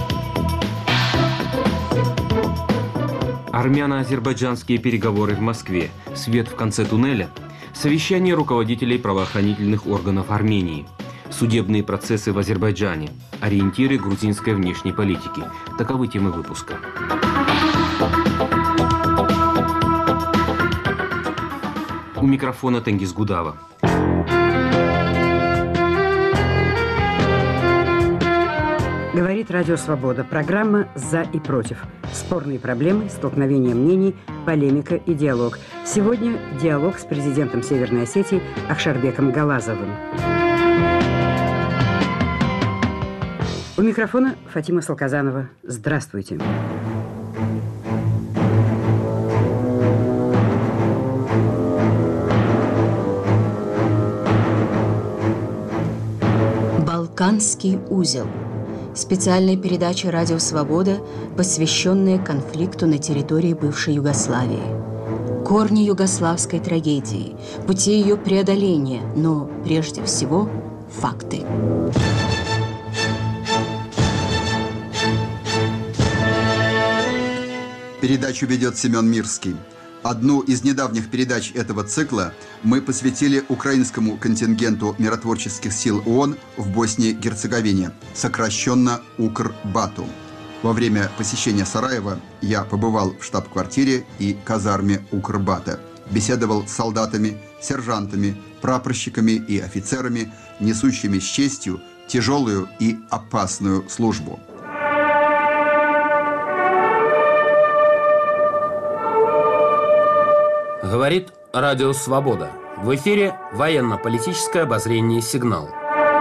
Армяно-азербайджанские переговоры в Москве. Свет в конце туннеля. Совещание руководителей правоохранительных органов Армении. Судебные процессы в Азербайджане. Ориентиры грузинской внешней политики. Таковы темы выпуска. У микрофона Тенгиз Гудава. Говорит Радио Свобода. Программа «За и против». Спорные проблемы, столкновения мнений, полемика и диалог. Сегодня диалог с президентом Северной Осетии Ахшарбеком Галазовым. У микрофона Фатима Салказанова. Здравствуйте. Балканский узел. Специальная передача «Радио Свобода», посвященная конфликту на территории бывшей Югославии. Корни югославской трагедии, пути ее преодоления, но прежде всего факты. Передачу ведет Семен Мирский. Одну из недавних передач этого цикла мы посвятили украинскому контингенту миротворческих сил ООН в Боснии и Герцеговине, сокращенно УКРБАТу. Во время посещения Сараева я побывал в штаб-квартире и казарме УКРБАТа, беседовал с солдатами, сержантами, прапорщиками и офицерами, несущими с честью тяжелую и опасную службу. Говорит Радио Свобода. В эфире военно-политическое обозрение «Сигнал».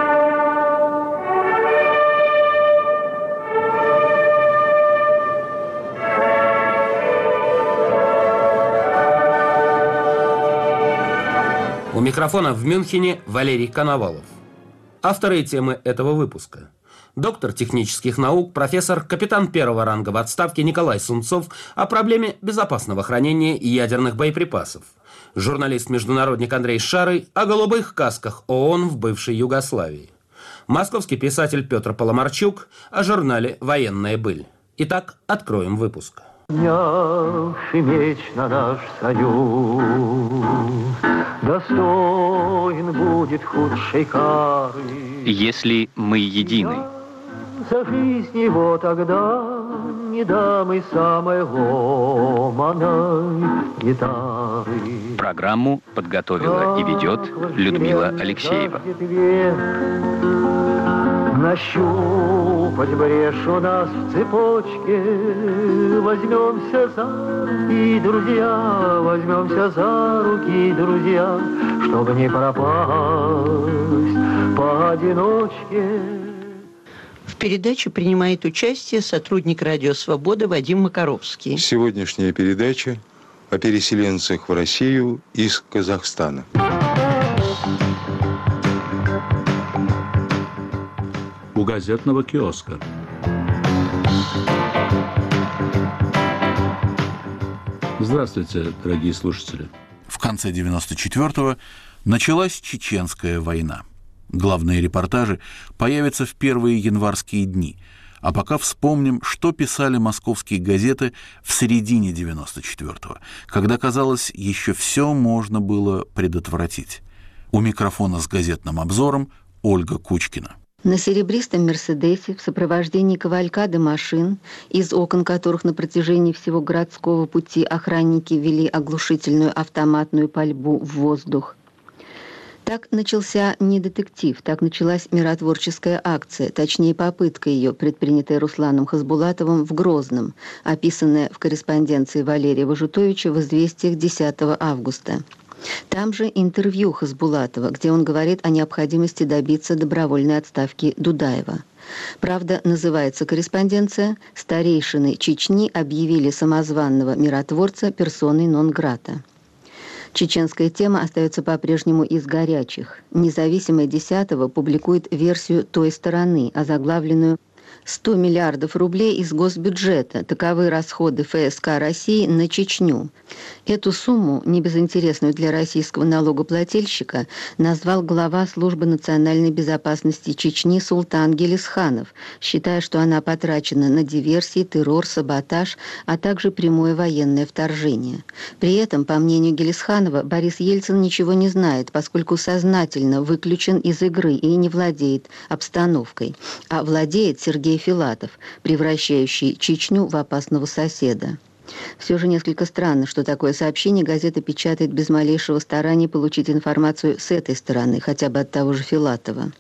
У микрофона в Мюнхене Валерий Коновалов. Авторы темы этого выпуска. Доктор технических наук, профессор, капитан первого ранга в отставке Николай Сунцов о проблеме безопасного хранения ядерных боеприпасов. Журналист-международник Андрей Шарый о голубых касках ООН в бывшей Югославии. Московский писатель Петр Поломарчук о журнале «Военная быль». Итак, откроем выпуск. Поднявший меч на наш союз, достоин будет худшей кары. Если мы едины. За жизнь его тогда не дам и самой ломаной гитары. Программу подготовила и ведет Людмила Алексеева. Нащупать брешь у нас в цепочке, возьмемся за руки, друзья, возьмемся за руки, друзья, чтобы не пропасть поодиночке. В передаче принимает участие сотрудник Радио Свобода Вадим Макаровский. Сегодняшняя передача о переселенцах в Россию из Казахстана. У газетного киоска. Здравствуйте, дорогие слушатели. В конце девяносто четвёртого началась Чеченская война. Главные репортажи появятся в первые январские дни. А пока вспомним, что писали московские газеты в середине девяносто четвёртого, когда, казалось, еще все можно было предотвратить. У микрофона с газетным обзором Ольга Кучкина. На серебристом «Мерседесе» в сопровождении кавалькады машин, из окон которых на протяжении всего городского пути охранники вели оглушительную автоматную пальбу в воздух. Так начался не детектив, так началась миротворческая акция, точнее попытка ее, предпринятая Русланом Хасбулатовым в Грозном, описанная в корреспонденции Валерия Важутовича в «Известиях» десятого августа. Там же интервью Хасбулатова, где он говорит о необходимости добиться добровольной отставки Дудаева. Правда, называется корреспонденция «Старейшины Чечни объявили самозванного миротворца персоной нон-грата». Чеченская тема остается по-прежнему из горячих. «Независимое десятого» публикует версию той стороны, озаглавленную сто миллиардов рублей из госбюджета. Таковы расходы ФСК России на Чечню. Эту сумму, небезынтересную для российского налогоплательщика, назвал глава Службы национальной безопасности Чечни Султан Гелисханов, считая, что она потрачена на диверсии, террор, саботаж, а также прямое военное вторжение. При этом, по мнению Гелисханова, Борис Ельцин ничего не знает, поскольку сознательно выключен из игры и не владеет обстановкой, а владеет Сергей Филатов, превращающий Чечню в опасного соседа. Все же несколько странно, что такое сообщение газета печатает без малейшего старания получить информацию с этой стороны, хотя бы от того же Филатова.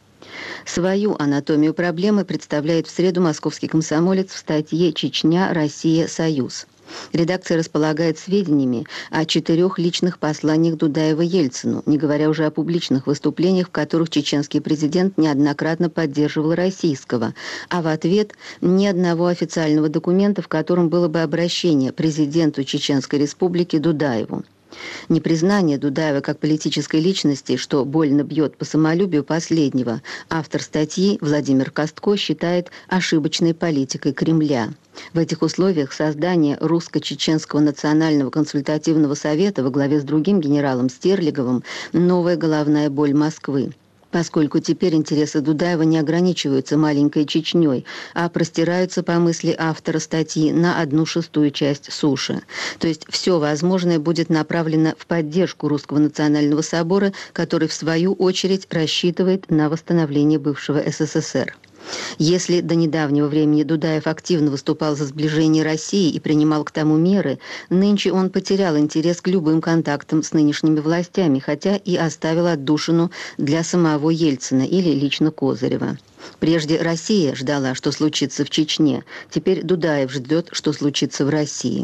Свою анатомию проблемы представляет в среду московский комсомолец в статье «Чечня, Россия, Союз». Редакция располагает сведениями о четырех личных посланиях Дудаева Ельцину, не говоря уже о публичных выступлениях, в которых чеченский президент неоднократно поддерживал российского, а в ответ ни одного официального документа, в котором было бы обращение президенту Чеченской Республики Дудаеву. Непризнание Дудаева как политической личности, что больно бьет по самолюбию последнего, автор статьи Владимир Костко считает ошибочной политикой Кремля. В этих условиях создание Русско-Чеченского национального консультативного совета во главе с другим генералом Стерлиговым – новая головная боль Москвы. Поскольку теперь интересы Дудаева не ограничиваются маленькой Чечней, а простираются, по мысли автора статьи, на одну шестую часть суши. То есть все возможное будет направлено в поддержку Русского национального собора, который, в свою очередь, рассчитывает на восстановление бывшего СССР. Если до недавнего времени Дудаев активно выступал за сближение России и принимал к тому меры, нынче он потерял интерес к любым контактам с нынешними властями, хотя и оставил отдушину для самого Ельцина или лично Козырева. Прежде Россия ждала, что случится в Чечне, теперь Дудаев ждет, что случится в России.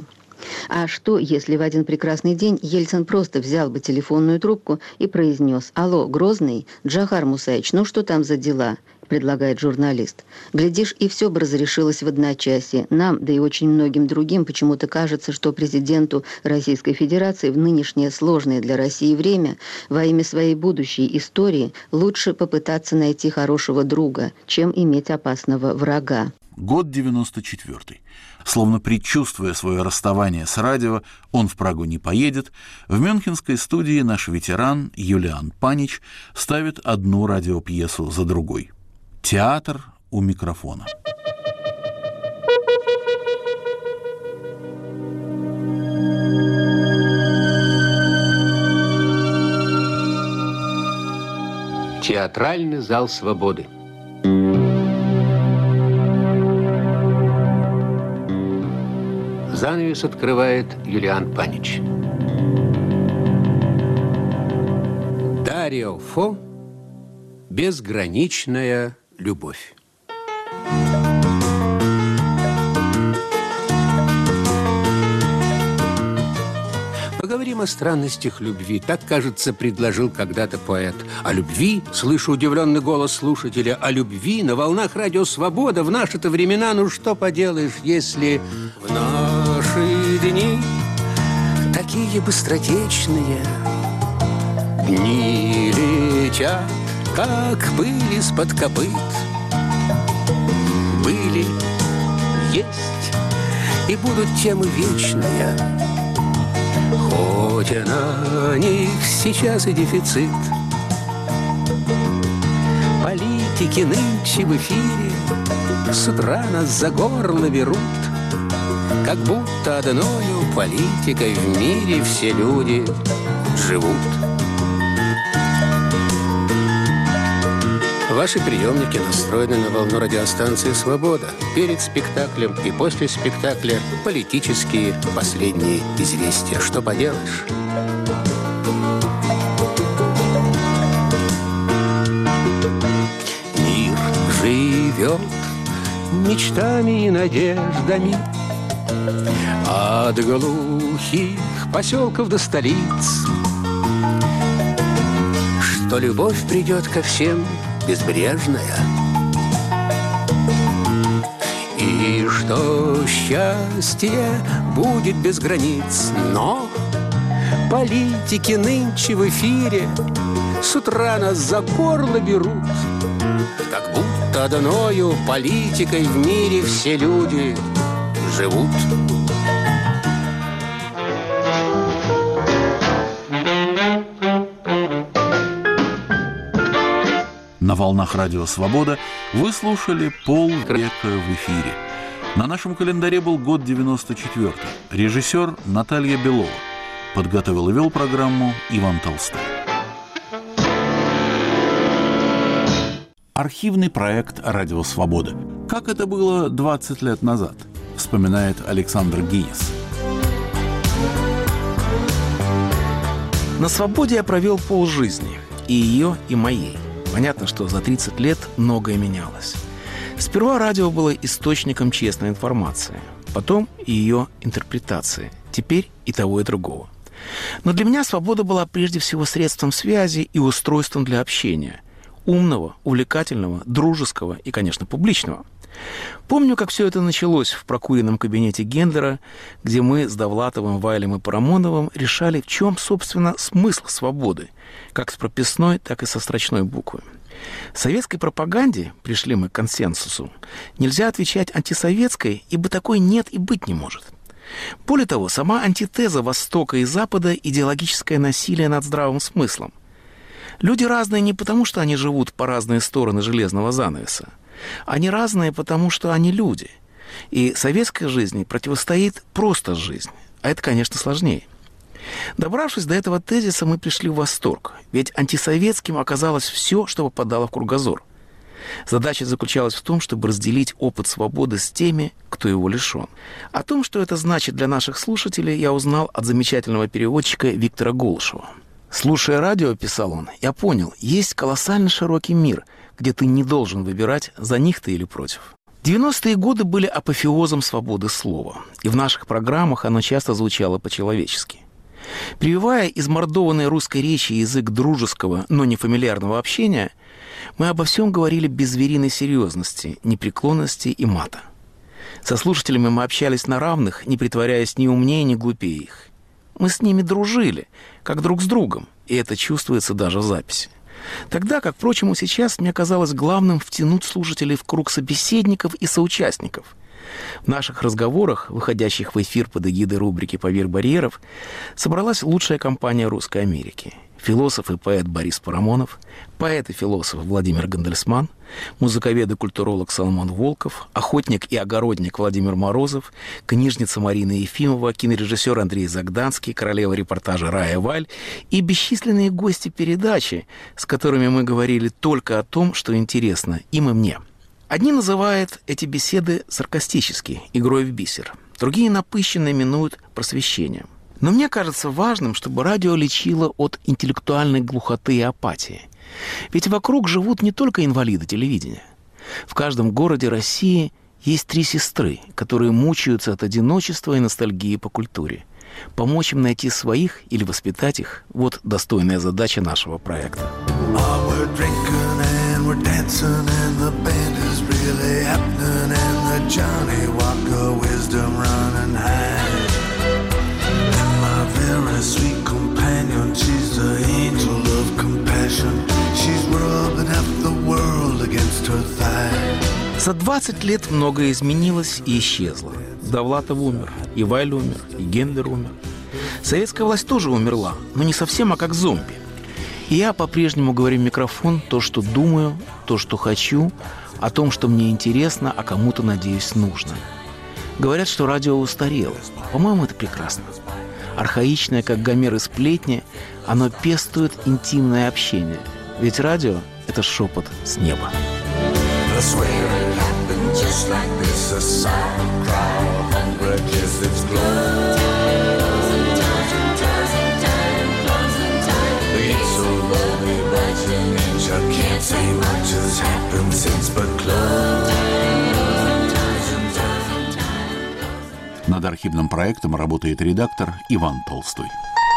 А что, если в один прекрасный день Ельцин просто взял бы телефонную трубку и произнес: «Алло, Грозный, Джохар Мусаевич, ну что там за дела?» — предлагает журналист. Глядишь, и все бы разрешилось в одночасье. Нам, да и очень многим другим, почему-то кажется, что президенту Российской Федерации в нынешнее сложное для России время во имя своей будущей истории лучше попытаться найти хорошего друга, чем иметь опасного врага. Год девяносто четвёртый. Словно предчувствуя свое расставание с радио, он в Прагу не поедет, в мюнхенской студии наш ветеран Юлиан Панич ставит одну радиопьесу за другой. Театр у микрофона. Театральный зал свободы. Занавес открывает Юлиан Панич. Дарио Фо «Безграничная любовь». Поговорим о странностях любви. Так, кажется, предложил когда-то поэт. О любви, слышу удивленный голос слушателя, о любви на волнах радио «Свобода» в наши-то времена. Ну что поделаешь, если в наши дни такие быстротечные дни летят, как пыль из-под копыт. Были, есть и будут темы вечные, хоть на них сейчас и дефицит. Политики нынче в эфире с утра нас за горло берут, как будто одною политикой в мире все люди живут. Ваши приемники настроены на волну радиостанции «Свобода». Перед спектаклем и после спектакля политические последние известия. Что поделаешь? Мир живет мечтами и надеждами от глухих поселков до столиц, что любовь придет ко всем безбрежная, и что счастье будет без границ. Но политики нынче в эфире с утра нас за горло берут, как будто будто одною политикой в мире все люди живут. На волнах Радио Свобода вы слушали «Полвека в эфире». На нашем календаре был год девяносто четвёртый. Режиссер Наталья Белова. Подготовил и вел программу Иван Толстой. Архивный проект «Радио Свобода». Как это было двадцать лет назад, вспоминает Александр Гинис. На свободе я провел полжизни. И ее, и моей. Понятно, что за тридцать лет многое менялось. Сперва радио было источником честной информации, потом и ее интерпретации, теперь и того, и другого. Но для меня свобода была прежде всего средством связи и устройством для общения. Умного, увлекательного, дружеского и, конечно, публичного. Помню, как все это началось в прокуренном кабинете Гендлера, где мы с Довлатовым, Вайлем и Парамоновым решали, в чем, собственно, смысл свободы, как с прописной, так и со строчной буквы. В советской пропаганде, пришли мы к консенсусу, нельзя отвечать антисоветской, ибо такой нет и быть не может. Более того, сама антитеза Востока и Запада – идеологическое насилие над здравым смыслом. Люди разные не потому, что они живут по разные стороны железного занавеса. Они разные, потому что они люди. И советской жизни противостоит просто жизнь. А это, конечно, сложнее. Добравшись до этого тезиса, мы пришли в восторг. Ведь антисоветским оказалось все, что попадало в кругозор. Задача заключалась в том, чтобы разделить опыт свободы с теми, кто его лишен. О том, что это значит для наших слушателей, я узнал от замечательного переводчика Виктора Голышева. «Слушая радио, — писал он, — я понял, есть колоссально широкий мир, где ты не должен выбирать, за них ты или против». девяностые годы были апофеозом свободы слова, и в наших программах оно часто звучало по-человечески. Прививая измордованной русской речи язык дружеского, но не фамильярного общения, мы обо всем говорили без звериной серьезности, непреклонности и мата. Со слушателями мы общались на равных, не притворяясь ни умнее, ни глупее их. Мы с ними дружили, как друг с другом, и это чувствуется даже в записи. Тогда, как, впрочем, и сейчас, мне казалось главным втянуть слушателей в круг собеседников и соучастников. В наших разговорах, выходящих в эфир под эгидой рубрики «Поверь барьеров», собралась лучшая компания Русской Америки. Философ и поэт Борис Парамонов, поэт и философ Владимир Гандельсман, музыковед и культуролог Соломон Волков, охотник и огородник Владимир Морозов, книжница Марина Ефимова, кинорежиссер Андрей Загданский, королева репортажа Рая Валь и бесчисленные гости передачи, с которыми мы говорили только о том, что интересно им и мне. Одни называют эти беседы саркастически, игрой в бисер, другие напыщенно именуют просвещением. Но мне кажется важным, чтобы радио лечило от интеллектуальной глухоты и апатии. Ведь вокруг живут не только инвалиды телевидения. В каждом городе России есть три сестры, которые мучаются от одиночества и ностальгии по культуре. Помочь им найти своих или воспитать их – вот достойная задача нашего проекта. Very sweet companion, she's the angel of compassion. She's rubbing half the world against her thigh. За двадцать лет многое изменилось и исчезло. Довлатов умер, и Вайль умер, и Гендлер умер. Советская власть тоже умерла, но не совсем, а как зомби. И я по-прежнему говорю в микрофон то, что думаю, то, что хочу, о том, что мне интересно, а кому-то, надеюсь, нужно. Говорят, что радио устарело. По-моему, это прекрасно. Архаичное, как Гомер и сплетни, оно пестует интимное общение. Ведь радио — это шепот с неба. Над архивным проектом работает редактор Иван Толстой.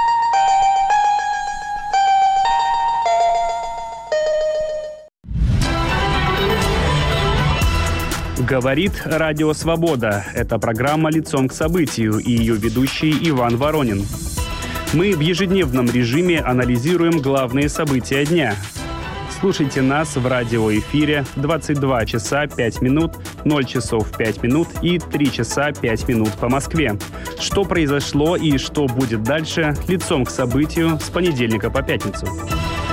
Говорит Радио Свобода. Это программа «Лицом к событию» и ее ведущий Иван Воронин. Мы в ежедневном режиме анализируем главные события дня. Слушайте нас в радиоэфире в двадцать два часа пять минут, ноль часов пять минут и три часа пять минут по Москве. Что произошло и что будет дальше, лицом к событию с понедельника по пятницу.